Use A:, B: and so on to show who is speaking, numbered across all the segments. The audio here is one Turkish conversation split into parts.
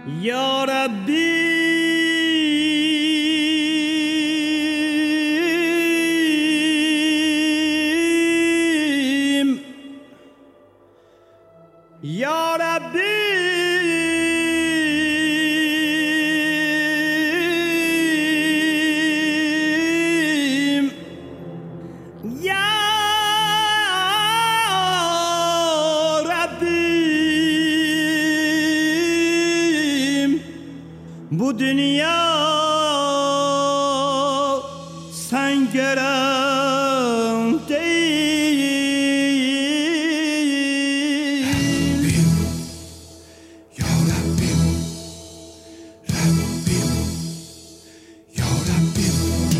A: Ya Rabbim, Ya Rabbim, Ya Rabbim, bu dünya sen gören değil.
B: Ya Rabbim, Rabbim, Ya Rabbim.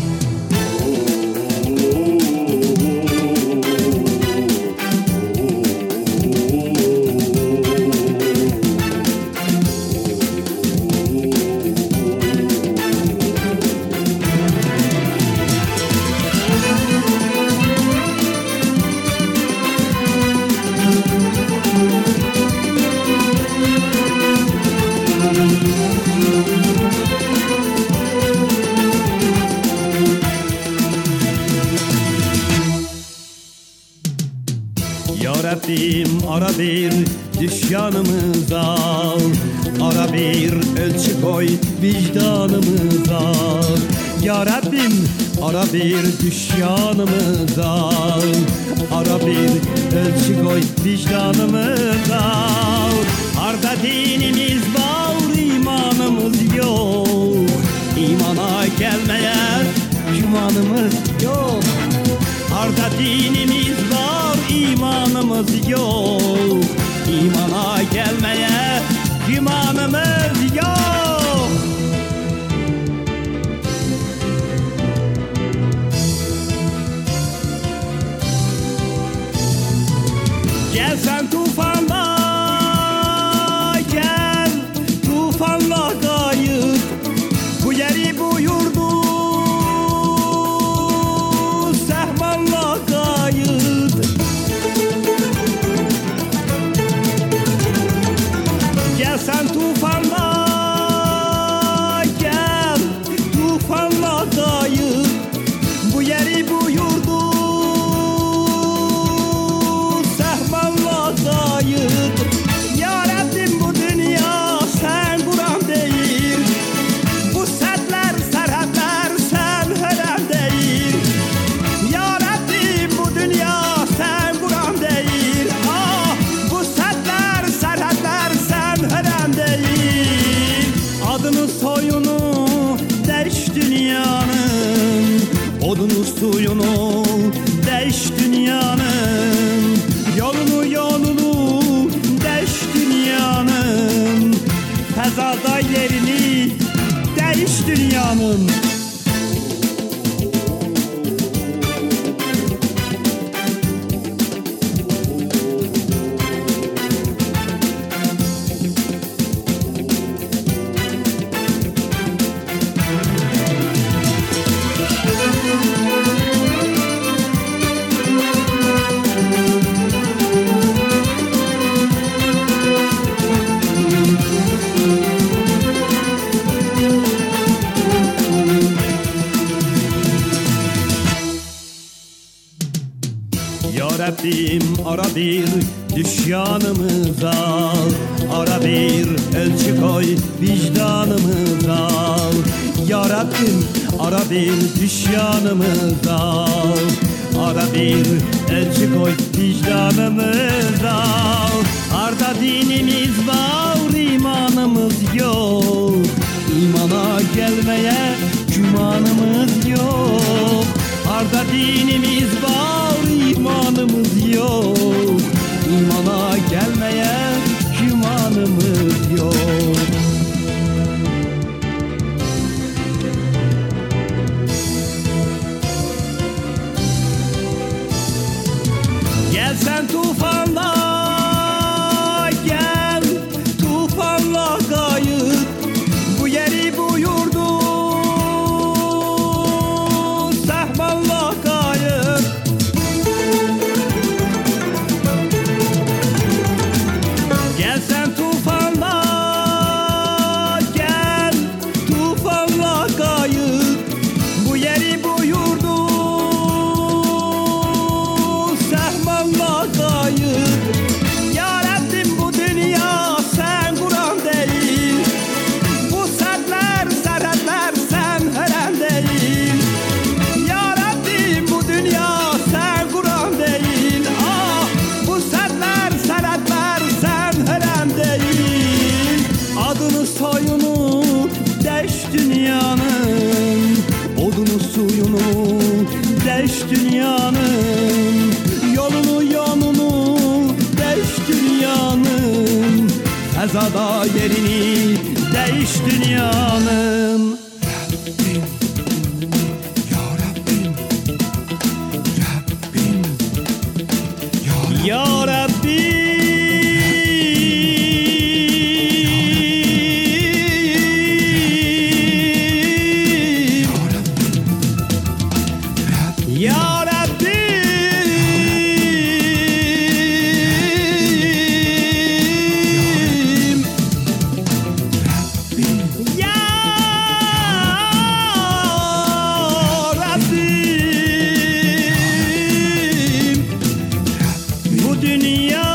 A: Ya Rabbim, ara bir düşyanımıza, ara bir ölçü koy vicdanımıza. Ya Rabbim, ara bir düşyanımıza, ara bir ölçü koy vicdanımıza. Arda dinimiz var, imanımız yok. İmana gelmeye gümanımız yok. Arda dinimiz var, imanımız yok. İmana gelmeye gümanımız yok. Gel sen tufanla, gel tufanla kayıp bu yeri bu yurdu sehmanla kayıp. Gel sen tufanla, gel tufanla kayıp bu yeri bu yurdu sehmanla kayıp. Ya Rabbim, bu dünya sen kuran değil, bu sertler serhatler sen helen değil. Ya Rabbim, bu dünya sen kuran değil, ah bu sertler serhatler sen helen değil. Adını soyunu değiş dünyanın, odunu suyunu değiş dünyanın, yolunu değiş dünyanın, fezada yerini değiş dünyanın. Ya Rabbim, ara bir düşyanımıza, ara bir ölçü koy vicdanımıza. Ya Rabbim, ara bir düşyanımıza, ara bir ölçü koy vicdanımıza. Arda dinimiz var, imanımız yok. İmana gelmeye gümanımız yok. Arda dinimiz var, imanımız yok. İmana gelmeye gümanımız yok. Gel sen tufanla, gel tufanla kayıp bu yeri bu yurdu sehmanla kayıp. Gel sen tufanla, yerini değiş dünyanın.
B: Rabbim, Ya Rabbim, Rabbim, Ya Rabbim,
A: Ya Rabbi, Ya Rabbim, bu dünya